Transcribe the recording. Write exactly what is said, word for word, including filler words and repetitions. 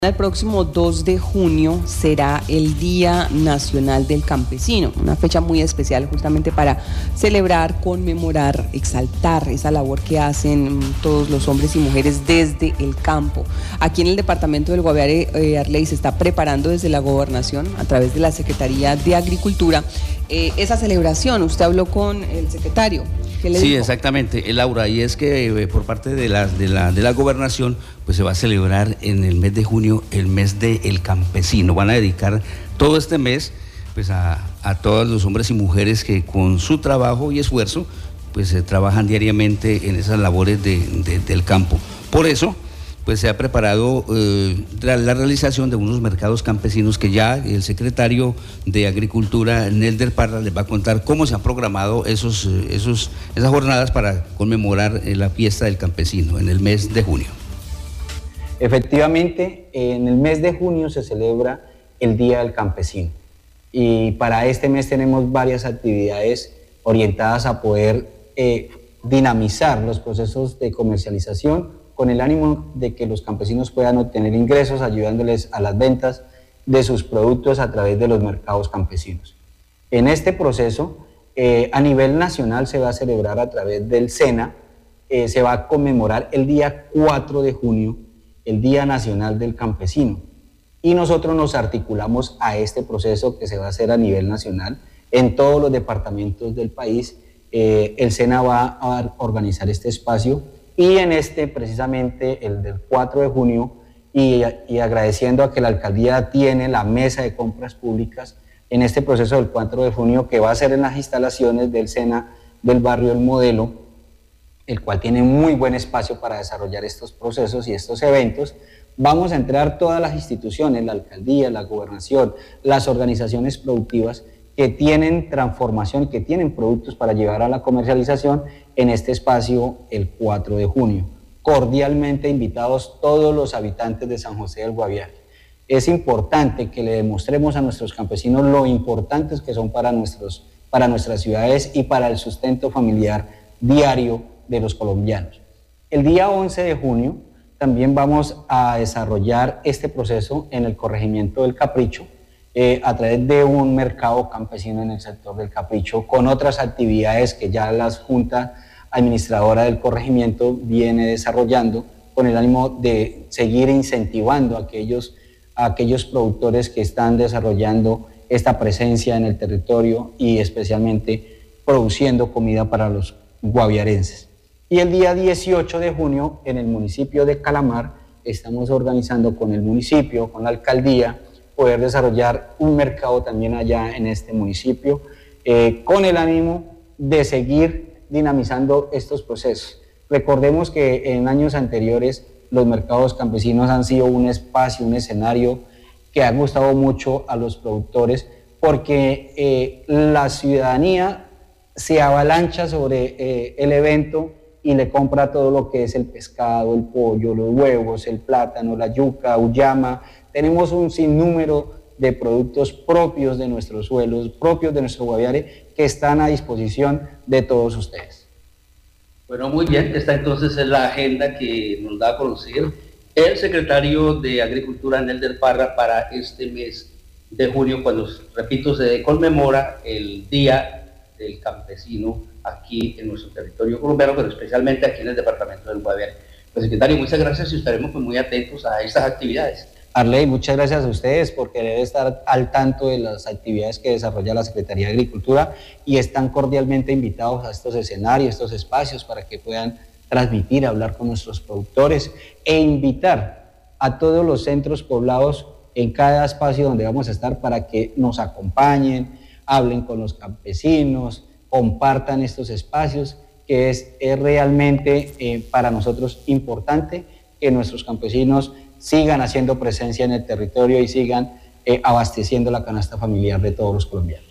El próximo dos de junio será el Día Nacional del Campesino, una fecha muy especial justamente para celebrar, conmemorar, exaltar esa labor que hacen todos los hombres y mujeres desde el campo. Aquí en el departamento del Guaviare, eh, Arley, se está preparando desde la gobernación, a través de la Secretaría de Agricultura, eh, esa celebración. Usted habló con el secretario. Sí, dijo? Exactamente, Laura, y es que eh, por parte de la, de, la, de la gobernación pues se va a celebrar en el mes de junio el mes del campesino. Van a dedicar todo este mes pues a, a todos los hombres y mujeres que con su trabajo y esfuerzo pues eh, trabajan diariamente en esas labores de, de, del campo. Por eso pues se ha preparado eh, la, la realización de unos mercados campesinos que ya el secretario de Agricultura, Nelder Parra, les va a contar cómo se han programado esos, esos, esas jornadas para conmemorar eh, la fiesta del campesino en el mes de junio. Efectivamente, en el mes de junio se celebra el Día del Campesino y para este mes tenemos varias actividades orientadas a poder eh, dinamizar los procesos de comercialización con el ánimo de que los campesinos puedan obtener ingresos ayudándoles a las ventas de sus productos a través de los mercados campesinos. En este proceso, eh, a nivel nacional se va a celebrar a través del SENA, eh, se va a conmemorar el día cuatro de junio, el Día Nacional del Campesino, y nosotros nos articulamos a este proceso que se va a hacer a nivel nacional en todos los departamentos del país. Eh, el SENA va a organizar este espacio y en este precisamente el del cuatro de junio y, y agradeciendo a que la alcaldía tiene la mesa de compras públicas en este proceso del cuatro de junio que va a ser en las instalaciones del SENA del barrio El Modelo, el cual tiene muy buen espacio para desarrollar estos procesos y estos eventos. Vamos a entrar todas las instituciones, la alcaldía, la gobernación, las organizaciones productivas que tienen transformación, que tienen productos para llevar a la comercialización en este espacio el cuatro de junio. Cordialmente invitados todos los habitantes de San José del Guaviare. Es importante que le demostremos a nuestros campesinos lo importantes que son para, nuestros, para nuestras ciudades y para el sustento familiar diario de los colombianos. El día once de junio también vamos a desarrollar este proceso en el corregimiento del Capricho, Eh, a través de un mercado campesino en el sector del Capricho, con otras actividades que ya la Junta Administradora del Corregimiento viene desarrollando con el ánimo de seguir incentivando a aquellos, a aquellos productores que están desarrollando esta presencia en el territorio y especialmente produciendo comida para los guaviarenses. Y el día dieciocho de junio en el municipio de Calamar estamos organizando con el municipio, con la alcaldía, poder desarrollar un mercado también allá en este municipio, eh, con el ánimo de seguir dinamizando estos procesos. Recordemos que en años anteriores los mercados campesinos han sido un espacio, un escenario que ha gustado mucho a los productores porque eh, la ciudadanía se avalancha sobre eh, el evento y le compra todo lo que es el pescado, el pollo, los huevos, el plátano, la yuca, uyama. Tenemos un sinnúmero de productos propios de nuestros suelos, propios de nuestro Guaviare, que están a disposición de todos ustedes. Bueno, muy bien, esta entonces es la agenda que nos da a conocer el secretario de Agricultura, Nelder Parra, para este mes de junio, cuando, repito, se conmemora el Día del Campesino aquí en nuestro territorio colombiano, pero especialmente aquí en el departamento del Guaviare. Pues, secretario, muchas gracias y estaremos pues, muy atentos a estas actividades. Arley, muchas gracias a ustedes por querer estar al tanto de las actividades que desarrolla la Secretaría de Agricultura y están cordialmente invitados a estos escenarios, estos espacios para que puedan transmitir, hablar con nuestros productores e invitar a todos los centros poblados en cada espacio donde vamos a estar para que nos acompañen, hablen con los campesinos, compartan estos espacios, que es, es realmente eh, para nosotros importante que nuestros campesinos sigan haciendo presencia en el territorio y sigan eh, abasteciendo la canasta familiar de todos los colombianos.